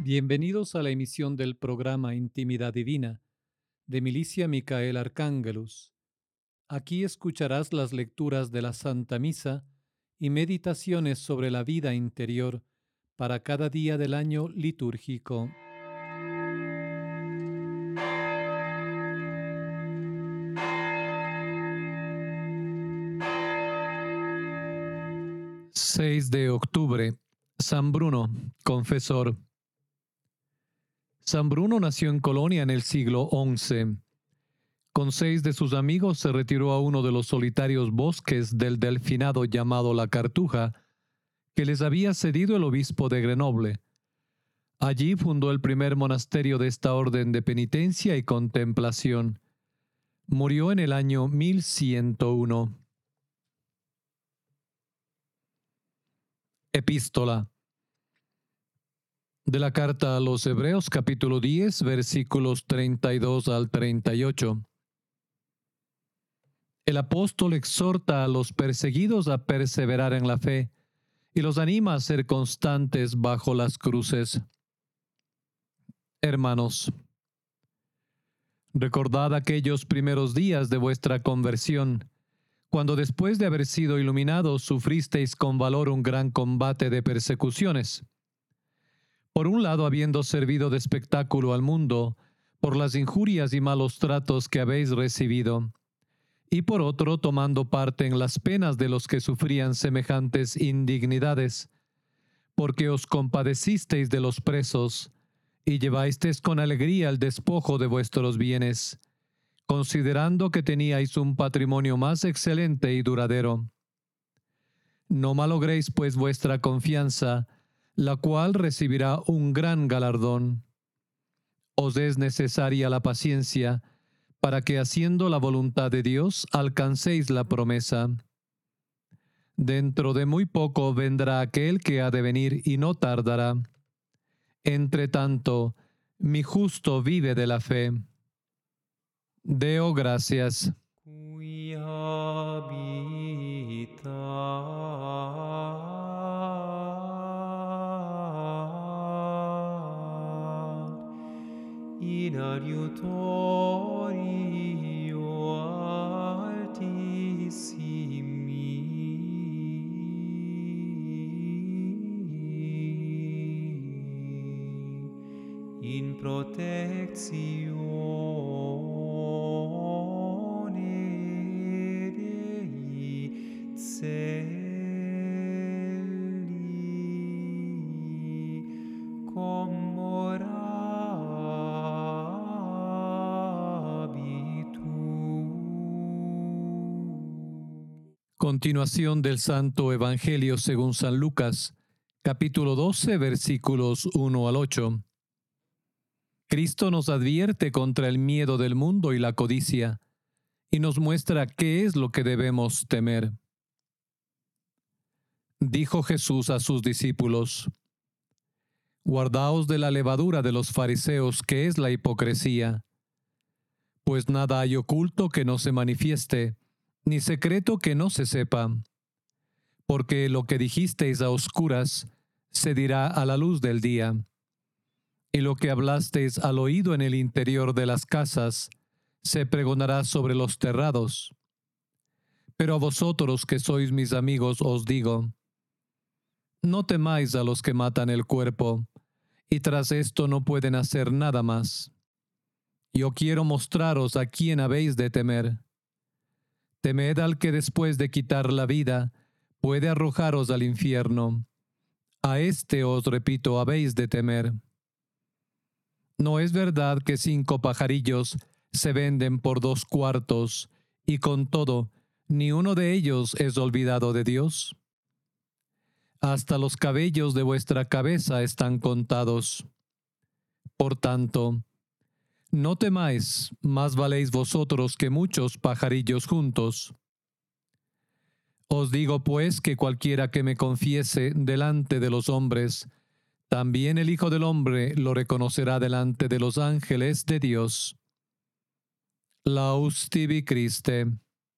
Bienvenidos a la emisión del programa Intimidad Divina de Milicia Micael Arcángelus. Aquí escucharás las lecturas de la Santa Misa y meditaciones sobre la vida interior para cada día del año litúrgico. ...6 de octubre... San Bruno, confesor. San Bruno nació en Colonia en el siglo XI. Con 6 de sus amigos se retiró a uno de los solitarios bosques del Delfinado llamado La Cartuja, que les había cedido el obispo de Grenoble. Allí fundó el primer monasterio de esta orden de penitencia y contemplación. Murió en el año 1101. Epístola de la carta a los Hebreos, capítulo 10, versículos 32 al 38. El apóstol exhorta a los perseguidos a perseverar en la fe y los anima a ser constantes bajo las cruces. Hermanos, recordad aquellos primeros días de vuestra conversión, cuando después de haber sido iluminados sufristeis con valor un gran combate de persecuciones. Por un lado, habiendo servido de espectáculo al mundo, por las injurias y malos tratos que habéis recibido, y por otro, tomando parte en las penas de los que sufrían semejantes indignidades, porque os compadecisteis de los presos, y llevasteis con alegría el despojo de vuestros bienes, considerando que teníais un patrimonio más excelente y duradero. No malogréis pues vuestra confianza, la cual recibirá un gran galardón. Os es necesaria la paciencia, para que haciendo la voluntad de Dios alcancéis la promesa. Dentro de muy poco vendrá aquel que ha de venir y no tardará. Entre tanto, mi justo vive de la fe. Deo gracias. Qui habitat in adiutorio altissimi, in protectione Dei Celi, comorabitur. Continuación del Santo Evangelio según San Lucas, capítulo 12, versículos 1 al 8. Cristo nos advierte contra el miedo del mundo y la codicia, y nos muestra qué es lo que debemos temer. Dijo Jesús a sus discípulos: Guardaos de la levadura de los fariseos, que es la hipocresía, pues nada hay oculto que no se manifieste, ni secreto que no se sepa. Porque lo que dijisteis a oscuras se dirá a la luz del día, y lo que hablasteis al oído en el interior de las casas se pregonará sobre los terrados. Pero a vosotros que sois mis amigos os digo: no temáis a los que matan el cuerpo, y tras esto no pueden hacer nada más. Yo quiero mostraros a quién habéis de temer. Temed al que después de quitar la vida puede arrojaros al infierno. A éste os repito, habéis de temer. ¿No es verdad que 5 pajarillos se venden por 2 cuartos, y con todo, ni uno de ellos es olvidado de Dios? Hasta los cabellos de vuestra cabeza están contados. Por tanto, no temáis, más valéis vosotros que muchos pajarillos juntos. Os digo pues que cualquiera que me confiese delante de los hombres, también el Hijo del Hombre lo reconocerá delante de los ángeles de Dios. Laus tibi Christe.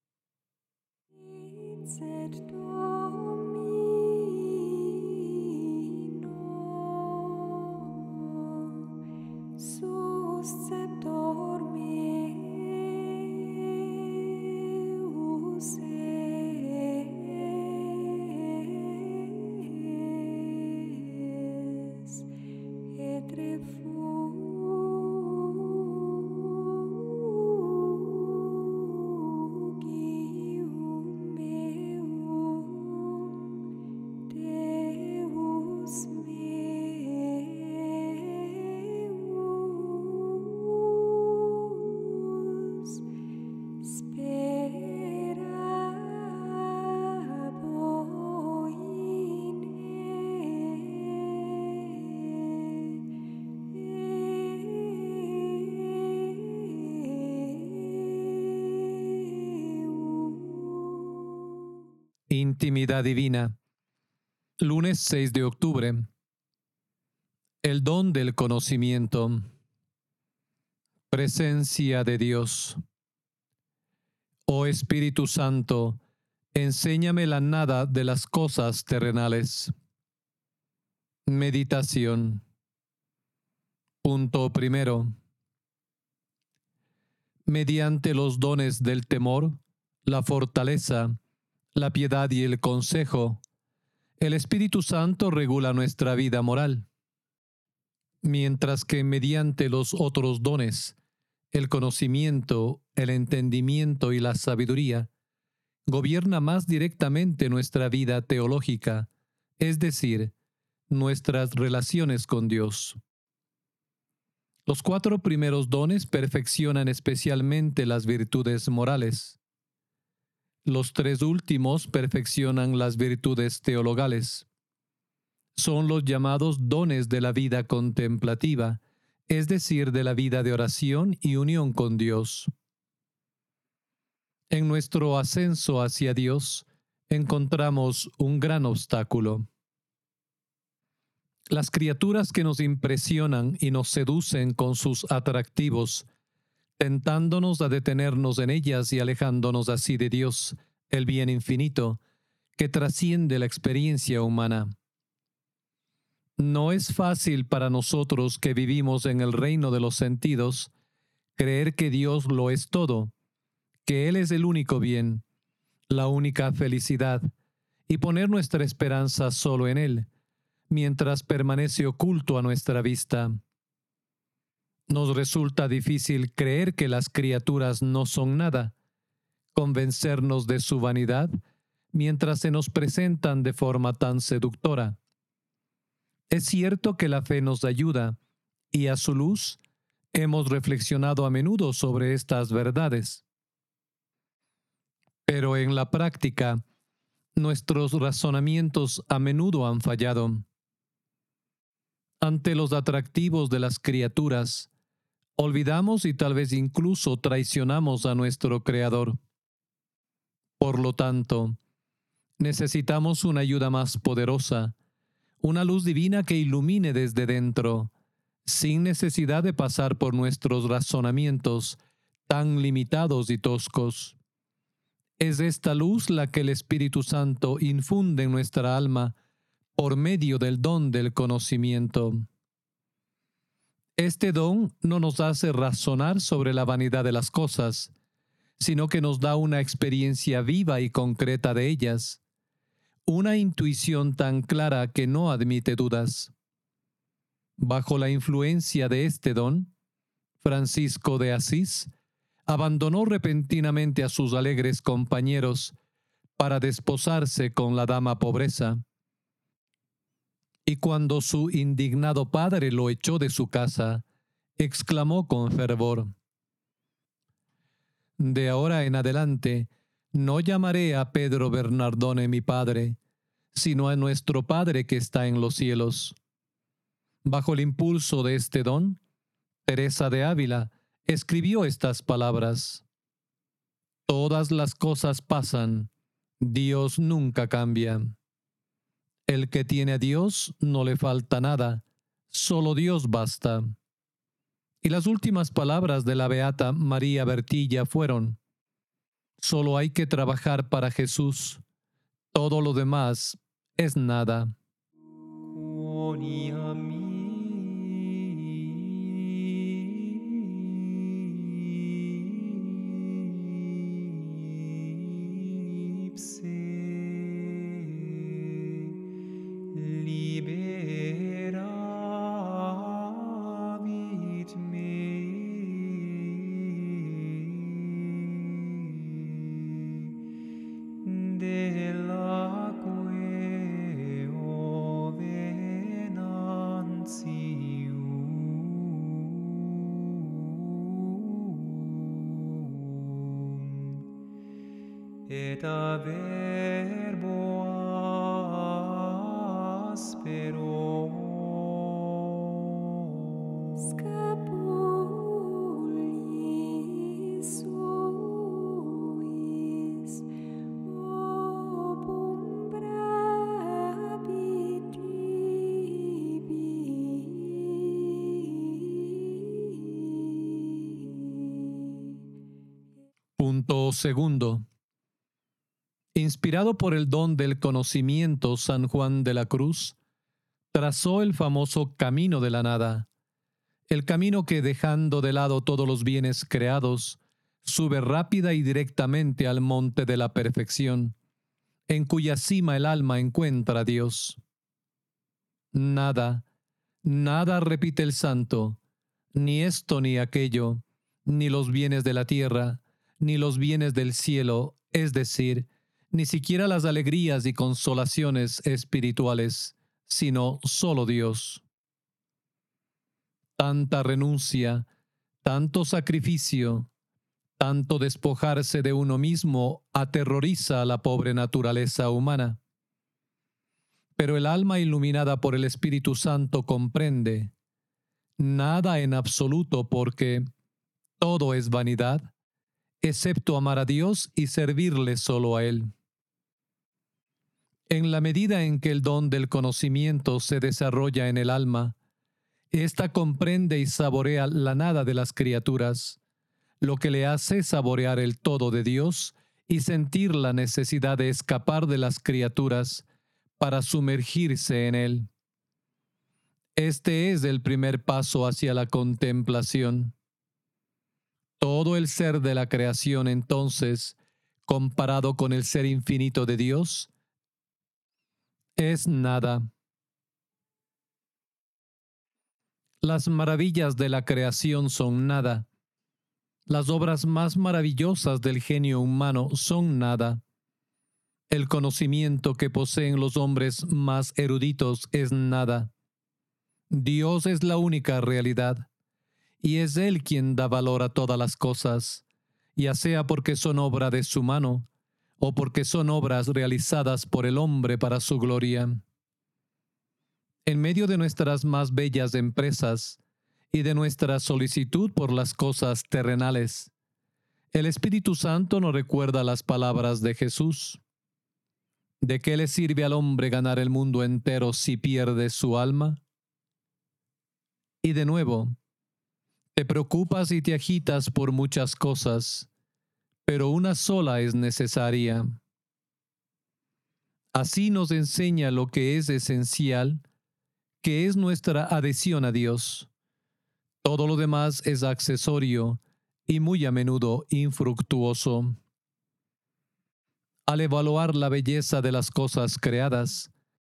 Dicet Domino. Intimidad divina. Lunes 6 de octubre. El don del conocimiento. Presencia de Dios. Oh Espíritu Santo, enséñame la nada de las cosas terrenales. Meditación. Punto primero. Mediante los dones del temor, la fortaleza, la piedad y el consejo, el Espíritu Santo regula nuestra vida moral, mientras que mediante los otros dones, el conocimiento, el entendimiento y la sabiduría, gobierna más directamente nuestra vida teológica, es decir, nuestras relaciones con Dios. Los 4 primeros dones perfeccionan especialmente las virtudes morales. Los 3 últimos perfeccionan las virtudes teologales. Son los llamados dones de la vida contemplativa, es decir, de la vida de oración y unión con Dios. En nuestro ascenso hacia Dios, encontramos un gran obstáculo. Las criaturas que nos impresionan y nos seducen con sus atractivos, tentándonos a detenernos en ellas y alejándonos así de Dios, el bien infinito, que trasciende la experiencia humana. No es fácil para nosotros que vivimos en el reino de los sentidos creer que Dios lo es todo, que Él es el único bien, la única felicidad, y poner nuestra esperanza solo en Él, mientras permanece oculto a nuestra vista. Nos resulta difícil creer que las criaturas no son nada, convencernos de su vanidad, mientras se nos presentan de forma tan seductora. Es cierto que la fe nos ayuda, y a su luz hemos reflexionado a menudo sobre estas verdades. Pero en la práctica, nuestros razonamientos a menudo han fallado. Ante los atractivos de las criaturas, olvidamos y tal vez incluso traicionamos a nuestro Creador. Por lo tanto, necesitamos una ayuda más poderosa, una luz divina que ilumine desde dentro, sin necesidad de pasar por nuestros razonamientos tan limitados y toscos. Es esta luz la que el Espíritu Santo infunde en nuestra alma por medio del don del conocimiento. Este don no nos hace razonar sobre la vanidad de las cosas, sino que nos da una experiencia viva y concreta de ellas, una intuición tan clara que no admite dudas. Bajo la influencia de este don, Francisco de Asís abandonó repentinamente a sus alegres compañeros para desposarse con la dama pobreza. Y cuando su indignado padre lo echó de su casa, exclamó con fervor: «De ahora en adelante, no llamaré a Pedro Bernardone mi padre, sino a nuestro Padre que está en los cielos». Bajo el impulso de este don, Teresa de Ávila escribió estas palabras: «Todas las cosas pasan, Dios nunca cambia. El que tiene a Dios no le falta nada, solo Dios basta». Y las últimas palabras de la beata María Bertilla fueron: «Solo hay que trabajar para Jesús, todo lo demás es nada». Quoniam ipse liberavit me de laque ovenantium et a verbo aspero scapulis suis opus Lo segundo, inspirado por el don del conocimiento, San Juan de la Cruz trazó el famoso camino de la nada, el camino que, dejando de lado todos los bienes creados, sube rápida y directamente al monte de la perfección, en cuya cima el alma encuentra a Dios. Nada, nada, repite el santo, ni esto ni aquello, ni los bienes de la tierra, ni los bienes del cielo, es decir, ni siquiera las alegrías y consolaciones espirituales, sino solo Dios. Tanta renuncia, tanto sacrificio, tanto despojarse de uno mismo aterroriza a la pobre naturaleza humana. Pero el alma iluminada por el Espíritu Santo comprende nada en absoluto, porque todo es vanidad, excepto amar a Dios y servirle solo a Él. En la medida en que el don del conocimiento se desarrolla en el alma, ésta comprende y saborea la nada de las criaturas, lo que le hace saborear el todo de Dios y sentir la necesidad de escapar de las criaturas para sumergirse en Él. Este es el primer paso hacia la contemplación. Todo el ser de la creación, entonces, comparado con el ser infinito de Dios, es nada. Las maravillas de la creación son nada. Las obras más maravillosas del genio humano son nada. El conocimiento que poseen los hombres más eruditos es nada. Dios es la única realidad, y es Él quien da valor a todas las cosas, ya sea porque son obra de su mano, o porque son obras realizadas por el hombre para su gloria. En medio de nuestras más bellas empresas y de nuestra solicitud por las cosas terrenales, el Espíritu Santo nos recuerda las palabras de Jesús. ¿De qué le sirve al hombre ganar el mundo entero si pierde su alma? Y de nuevo, te preocupas y te agitas por muchas cosas, pero una sola es necesaria. Así nos enseña lo que es esencial, que es nuestra adhesión a Dios. Todo lo demás es accesorio y muy a menudo infructuoso. Al evaluar la belleza de las cosas creadas,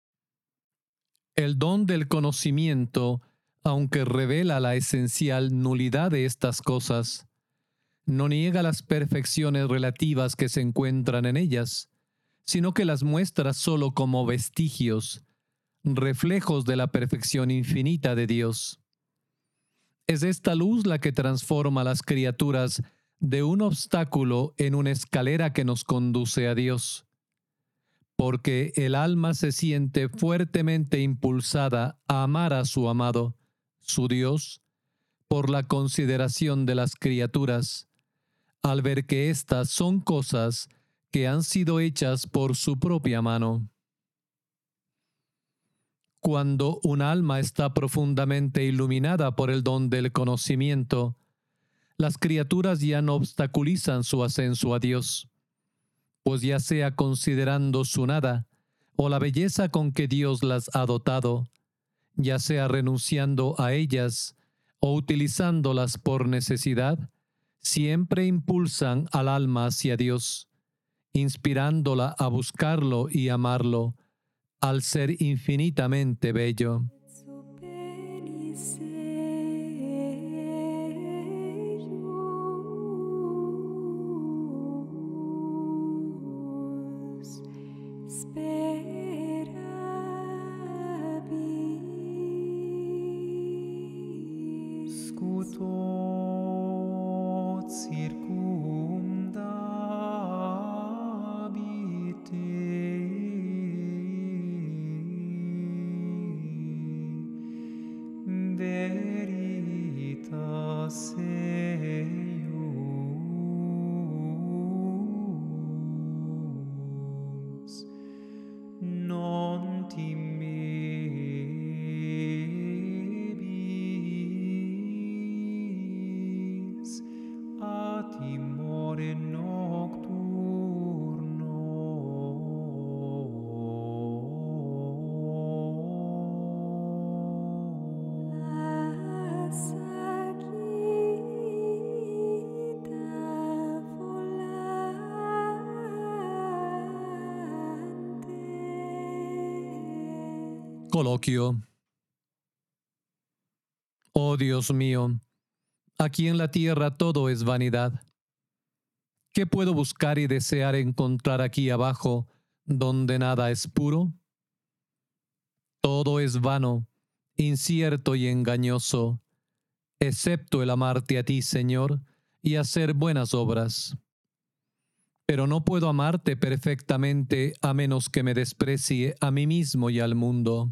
el don del conocimiento, aunque revela la esencial nulidad de estas cosas, no niega las perfecciones relativas que se encuentran en ellas, sino que las muestra solo como vestigios, reflejos de la perfección infinita de Dios. Es esta luz la que transforma a las criaturas de un obstáculo en una escalera que nos conduce a Dios, porque el alma se siente fuertemente impulsada a amar a su amado, su Dios, por la consideración de las criaturas, al ver que éstas son cosas que han sido hechas por su propia mano. Cuando un alma está profundamente iluminada por el don del conocimiento, las criaturas ya no obstaculizan su ascenso a Dios, pues ya sea considerando su nada o la belleza con que Dios las ha dotado, ya sea renunciando a ellas o utilizándolas por necesidad, siempre impulsan al alma hacia Dios, inspirándola a buscarlo y amarlo, al ser infinitamente bello. Scutot circumdabit veritas eius Coloquio. Oh Dios mío, aquí en la tierra todo es vanidad. ¿Qué puedo buscar y desear encontrar aquí abajo, donde nada es puro? Todo es vano, incierto y engañoso, excepto el amarte a ti, Señor, y hacer buenas obras. Pero no puedo amarte perfectamente a menos que me desprecie a mí mismo y al mundo.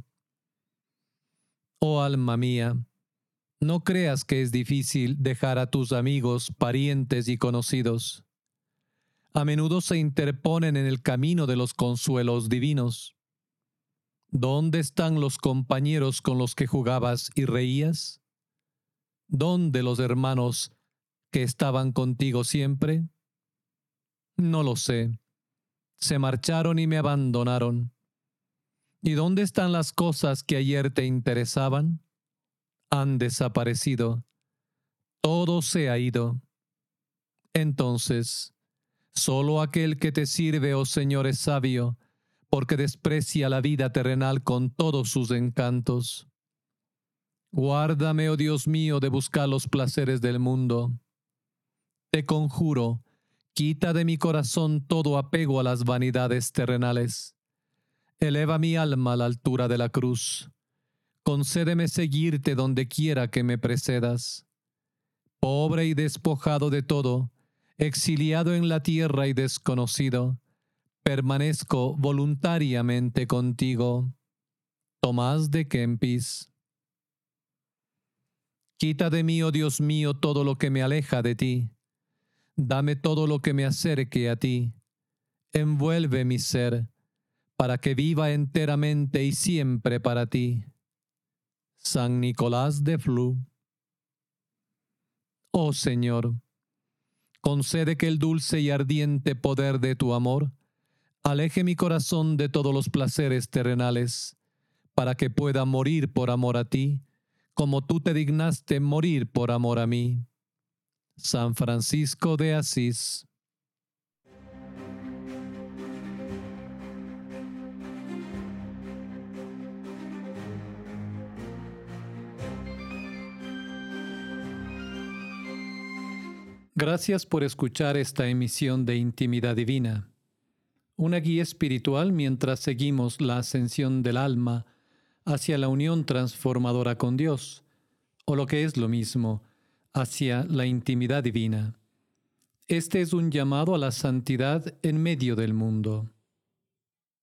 Oh alma mía, no creas que es difícil dejar a tus amigos, parientes y conocidos. A menudo se interponen en el camino de los consuelos divinos. ¿Dónde están los compañeros con los que jugabas y reías? ¿Dónde los hermanos que estaban contigo siempre? No lo sé. Se marcharon y me abandonaron. ¿Y dónde están las cosas que ayer te interesaban? Han desaparecido. Todo se ha ido. Entonces, solo aquel que te sirve, oh Señor, es sabio, porque desprecia la vida terrenal con todos sus encantos. Guárdame, oh Dios mío, de buscar los placeres del mundo. Te conjuro, quita de mi corazón todo apego a las vanidades terrenales. Eleva mi alma a la altura de la cruz. Concédeme seguirte donde quiera que me precedas. Pobre y despojado de todo, exiliado en la tierra y desconocido, permanezco voluntariamente contigo. Tomás de Kempis. Quita de mí, oh Dios mío, todo lo que me aleja de ti. Dame todo lo que me acerque a ti. Envuelve mi ser, para que viva enteramente y siempre para ti. San Nicolás de Flú. Oh Señor, concede que el dulce y ardiente poder de tu amor aleje mi corazón de todos los placeres terrenales, para que pueda morir por amor a ti, como tú te dignaste morir por amor a mí. San Francisco de Asís. Gracias por escuchar esta emisión de Intimidad Divina, una guía espiritual mientras seguimos la ascensión del alma hacia la unión transformadora con Dios, o lo que es lo mismo, hacia la intimidad divina. Este es un llamado a la santidad en medio del mundo.